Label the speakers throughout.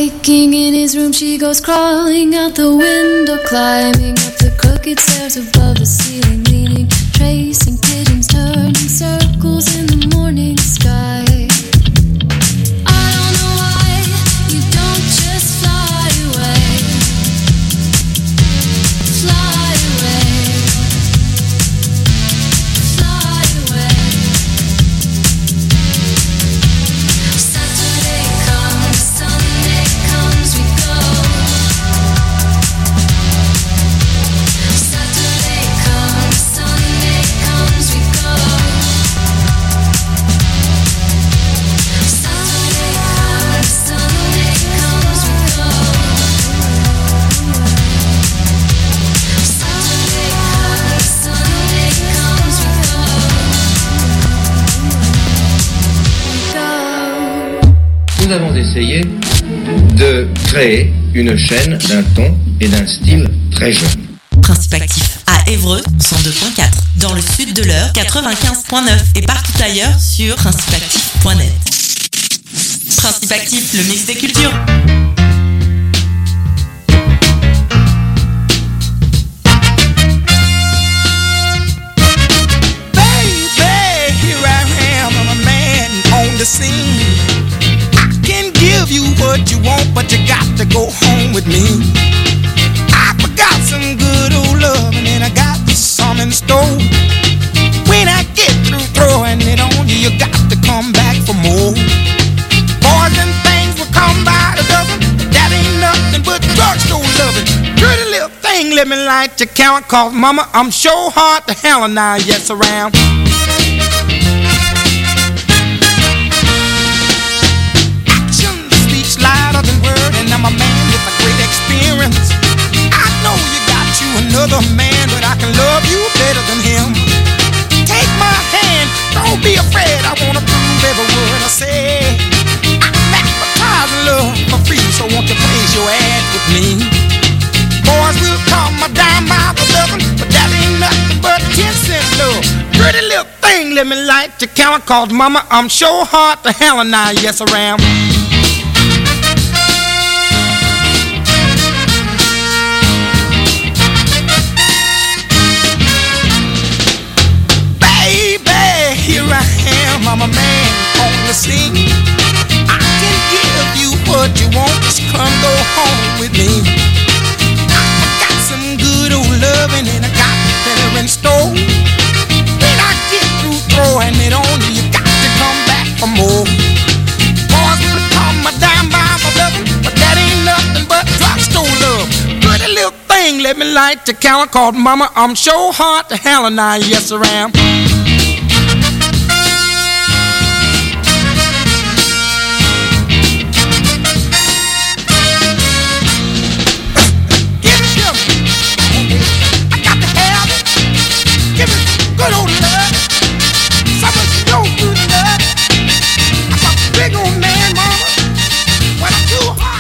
Speaker 1: Waking in his room, she goes crawling out the window, climbing up the crooked stairs above the ceiling, leaning, tracing pigeons, turning circles in the morning sky. I don't know why you don't just fly away, fly away, fly away. Saturday comes, Sunday comes, we go. Saturday comes, Sunday comes, we go. Saturday comes, Sunday comes, we go. Saturday comes, Sunday comes, we go.
Speaker 2: Nous avons essayé de créer une chaîne d'un ton et d'un style très jeune.
Speaker 3: Principe actif à Évreux 102.4, dans le sud de l'Eure 95.9 et partout ailleurs sur principeactif.net. Principe actif, le mix des cultures.
Speaker 4: Baby, here I am, I'm a man on the scene. I can give you what you want, but you got to go home with me. I forgot some good old love, and then I got some in store. When I get through throwing it on you, you got to come back for more. Boys and things will come by the dozen, but that ain't nothing but drugstore loving. Pretty little thing, let me light your count, cause mama, I'm sure hard to handle now, yes around. Action speaks louder than word, and I'm a man with a great experience. I know you got you another man, but I can love you better than him. Take my hand, don't be afraid, I wanna prove every word I say. I'm advertising love for free, so won't you place your ad with me? Boys will call my dime by the dozen, but that ain't nothing but 10-cent love. Pretty little thing, let me light your count, cause mama, I'm sure hard to handle now, yes I am. Baby, here I am, I'm a man on the scene. I can give you what you want, just come go home with me. I got some good old loving and I got better in store. When I get through throwing it on you, you got to come back for more. Boys will call my dime by my dozen, but that ain't nothing but drugstore love. Pretty little thing, let me light the counter, called mama, I'm sure hard to handle now, yes I am. Good old love, some of you know good love. I'm a big old man, mama, when I'm too hot.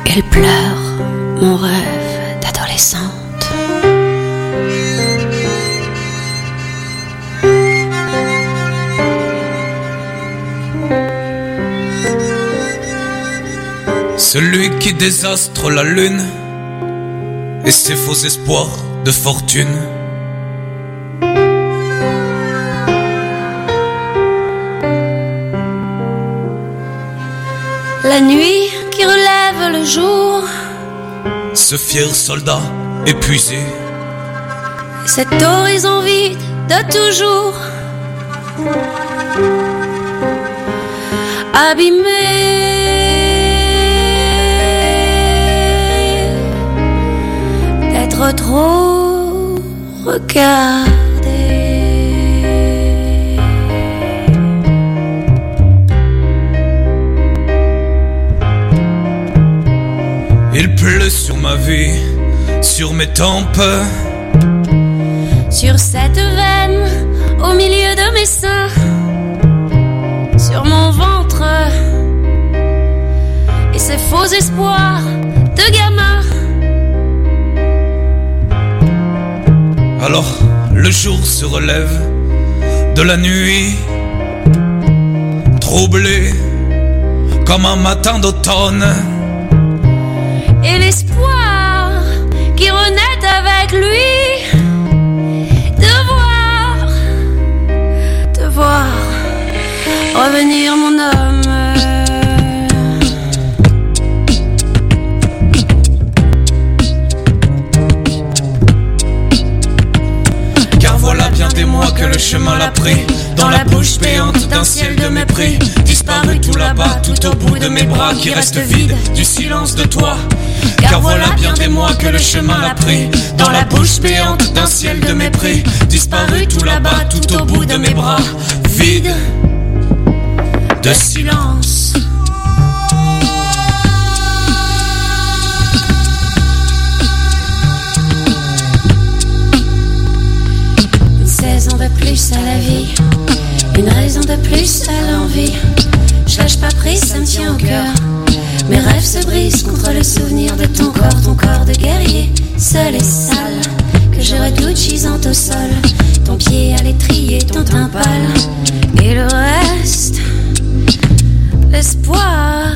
Speaker 1: Elle pleure mon rêve d'adolescente.
Speaker 5: Celui qui désastre la lune et ses faux espoirs de fortune.
Speaker 1: La nuit qui relève le jour.
Speaker 5: Ce fier soldat épuisé.
Speaker 1: Cet horizon vide de toujours. Abîmé. D'être trop regardé.
Speaker 5: Il pleut sur ma vie, sur mes tempes,
Speaker 1: sur cette veine, au milieu de mes seins, sur mon ventre, et ces faux espoirs de gamin.
Speaker 5: Alors le jour se relève de la nuit, troublé comme un matin d'automne.
Speaker 1: Et l'espoir qui renaît avec lui, de voir revenir mon homme.
Speaker 5: Car voilà bien des mois que le chemin l'a pris, dans la bouche béante d'un ciel de mépris, disparu tout là-bas, tout au bout de mes bras qui restent vides du silence de toi. Car voilà bien des mois que le chemin l'a pris, dans la bouche béante d'un ciel de mépris, disparu tout là-bas, tout au bout de mes bras, vide de silence.
Speaker 1: 16 ans de plus à la vie, une raison de plus à l'envie. Je lâche pas prise, ça me tient au cœur. Mes rêves se brisent contre le souvenir de ton corps de guerrier, seul et sale, que je redoute gisant au sol, ton pied à l'étrier, ton teint pâle, et le reste, l'espoir,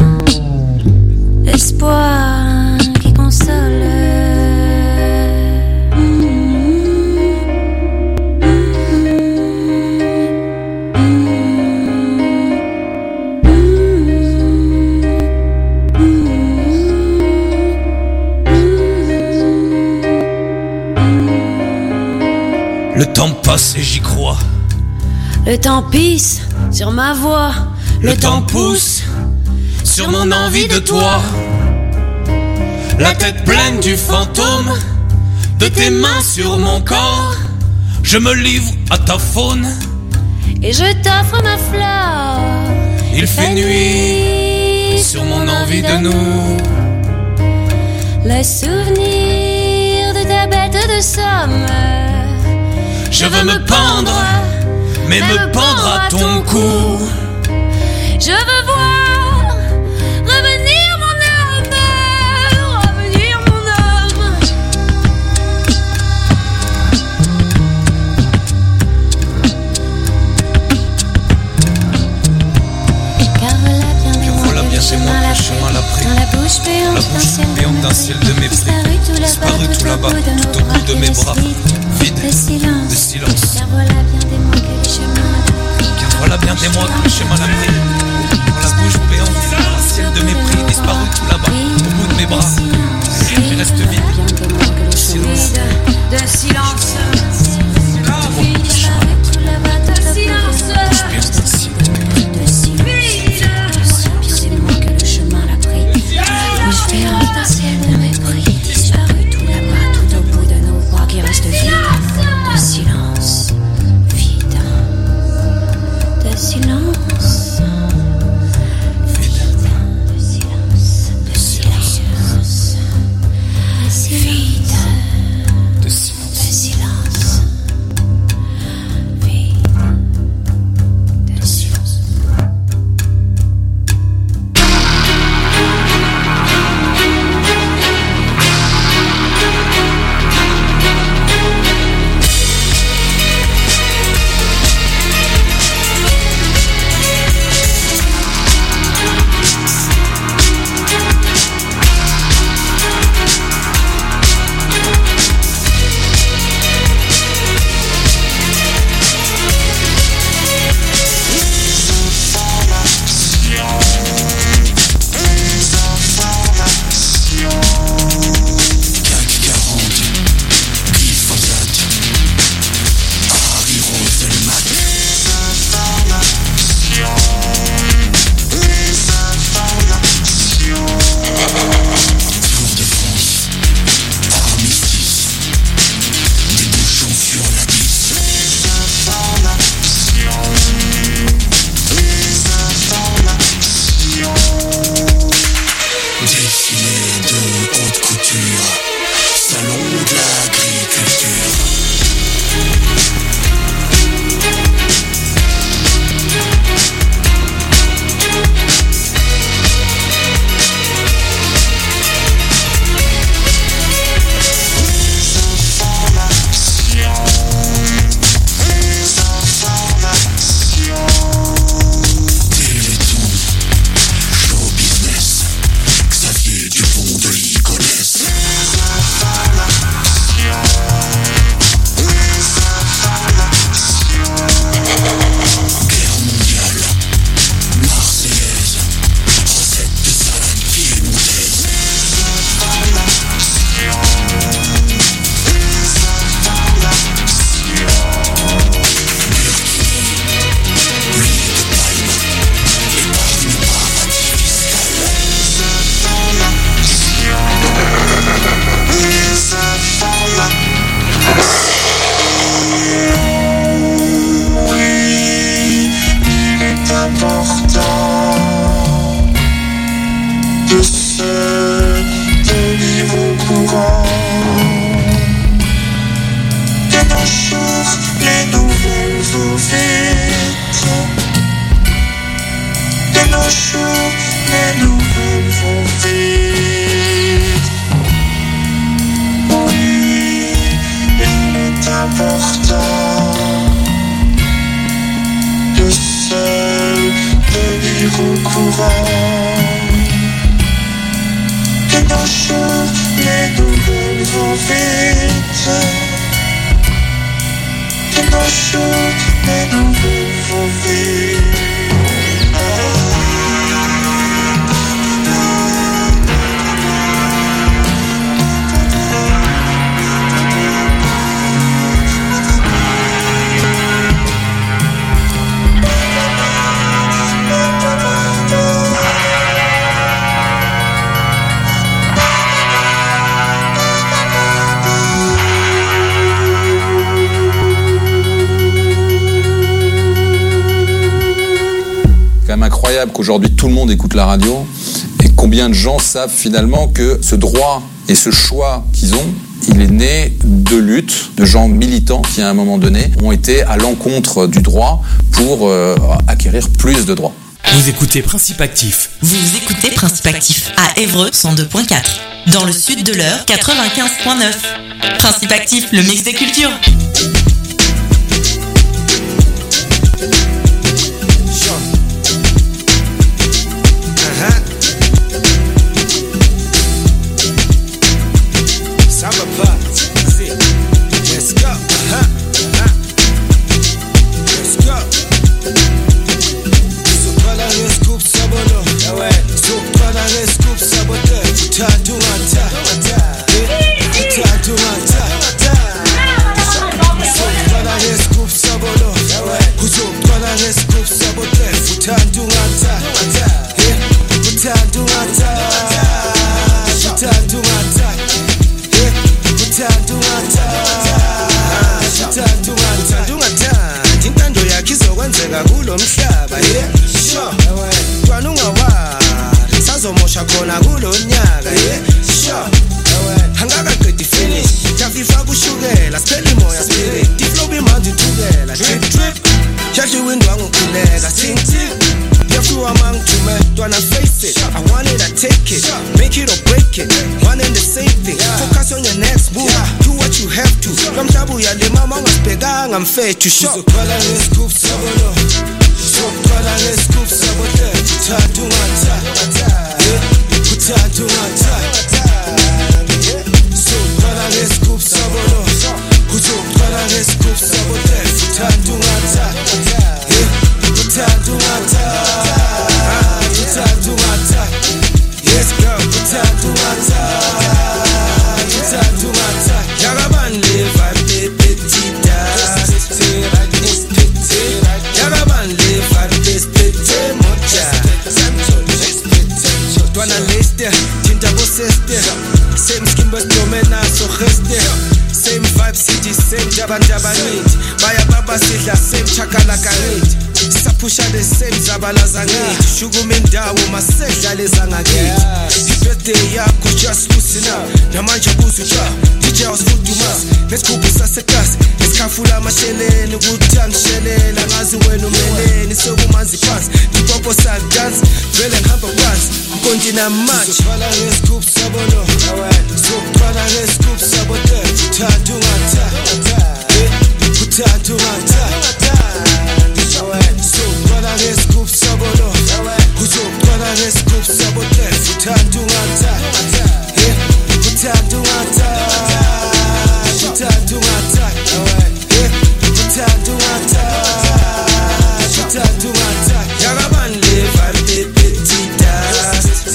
Speaker 1: l'espoir qui console.
Speaker 5: Le temps passe et j'y crois.
Speaker 1: Le temps pisse sur ma voix.
Speaker 5: Le temps pousse sur mon envie de toi. La tête pleine du fantôme de tes mains sur mon corps. Je me livre à ta faune
Speaker 1: et je t'offre ma fleur.
Speaker 5: Il fait nuit sur mon envie de nous.
Speaker 1: Le souvenir de ta bête de somme.
Speaker 5: Je veux me pendre, mais me pendre à ton cou.
Speaker 1: Je veux voir revenir mon homme, revenir mon homme. Car voilà bien des mois que le chemin l'a pris, dans la bouche béante d'un ciel de mépris, disparu tout là-bas, tout au bout de mes bras,
Speaker 5: vide de silence.
Speaker 1: Car voilà bien des mois que le chemin l'a pris,
Speaker 5: car voilà bien des mois que le chemin l'a pris, dans la bouche béante d'un ciel de mépris, disparu tout là-bas, au bout de mes bras, qui reste vide de silence.
Speaker 1: De silence.
Speaker 6: nos jours, les nouvelles vont vite. Oui, il est important de seul tenir au courant. De nos jours, les nouvelles vont vite. De nos jours, les nouvelles vont vite.
Speaker 7: Incroyable qu'aujourd'hui tout le monde écoute la radio et combien de gens savent finalement que ce droit et ce choix qu'ils ont, il est né de luttes de gens militants qui à un moment donné ont été à l'encontre du droit pour acquérir plus de droits.
Speaker 5: Vous écoutez Principe Actif.
Speaker 3: Vous écoutez Principe Actif à Évreux 102.4. Dans le sud de l'Eure 95.9. Principe Actif, le mix des cultures.
Speaker 8: I'm fed to show. Uzokhala ngescoop sabolo. Uzokhala ngescoop sabote. Kuthathu ngatha. Kuthathu ngatha. Uzokhala ngescoop sabolo. Uzokhala ngescoop sabote. Kuthathu ngatha. Kuthathu ngatha. Kuthathu ngatha. Yes girl, kuthathu ngatha. Kuthathu ngatha. Yakabani vibe petit. Same skin but domena so geste. Same vibe city, same jabanit. Baya baba sidla same chakalaka nit. Sapusha the same zabalaza nit. Shugumendawo masedla lezanga nit. Birthday yakho just loosen up. Namanje buzucha. DJ was food to mass. Let's go busasa class. Iskafula masheleni ukuthangishelela ngazi wena umeleni sokumanzi phansi. Dipopo sa dance. Vele ngihamba phansi. Kontina match. Uzokhala ngescoop sabolo. Uzokhala ngescoop sabote. Kuthathu ngatha. Kuthathu ngatha. Uzokhala ngescoop sabolo. Uzokhala ngescoop sabote. Kuthathu ngatha. Kuthathu ngatha. Kuthathu ngatha. Kuthathu ngatha. Kuthathu ngatha. Yakabani vibe petit dust.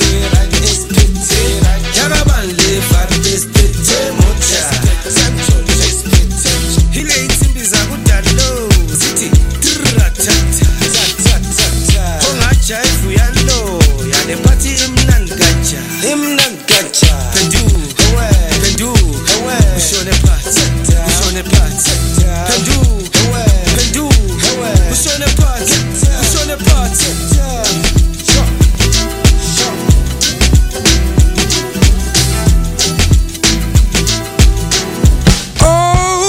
Speaker 8: Yakabani vibe petit mocha. Hile insimbi zakudalo zithi tratata. Hongacha efuyalo yale party imnandi gacha. Imnandi gacha. Pendu. Ushone party. Ushone party. Pendu. Ushone party. Ushone party.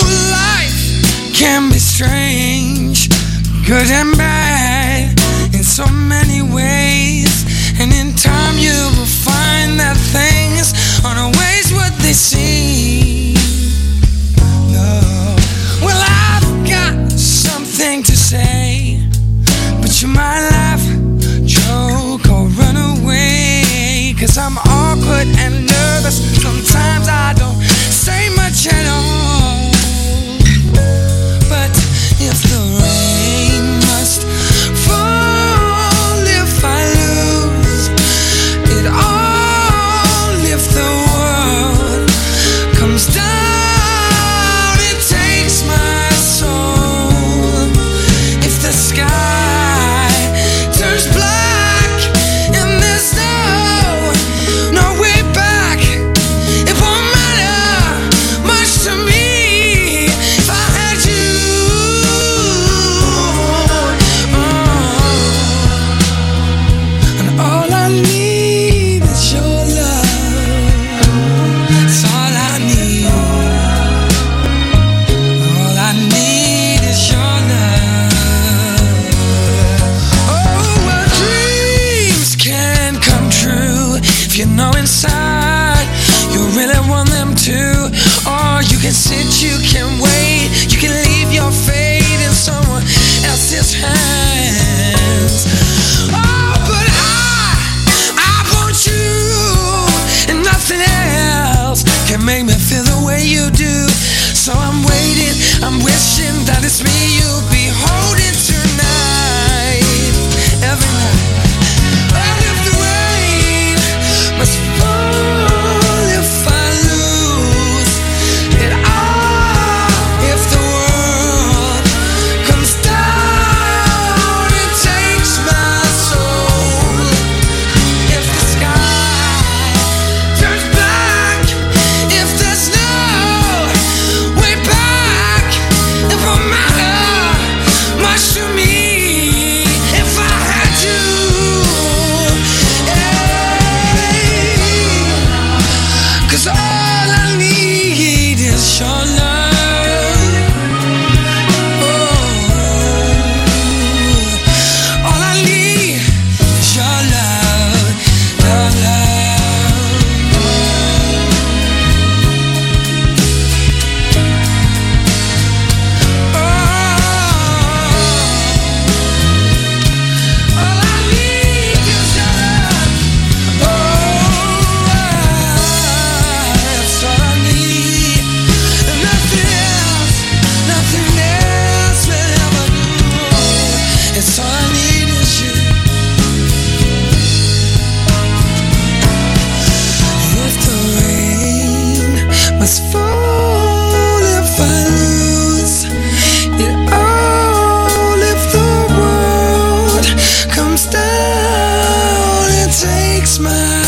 Speaker 4: Can be strange, good and bad. In
Speaker 8: so many ways, and in time you will find that things aren't always what they seem. No, well I've got something to say, but you might laugh, joke, or run away, 'cause I'm awkward and nervous. Sometimes I don't say much at all, but if the rain must fall, if I lose it all, if the world comes down, it takes my soul. If the sky turns black and there's no way back, it won't matter much to me if I had you. And all I need is your love. That's all I need. All I need is your love. Oh, well, dreams can come true if you know inside you really want them to. Or you can sit, you can wait, you can leave your fate in someone else's hands. Oh, but I want you, and nothing else can make me feel the way you do. So I'm waiting, I'm wishing that it's me you'll be holding tonight, every night. And if the rain must fall, if I lose it all, if the world comes down, it takes my soul. If the sky turns black, if there's no way back, it won't matter much to me if I had you. Hey, 'cause all I need is your love. Oh, all I need is your love, your love. All I need is your love. That's all I need, and nothing else will ever do. It's all I need is you. If the rain must fall, if I lose it all, if the world comes down, it takes my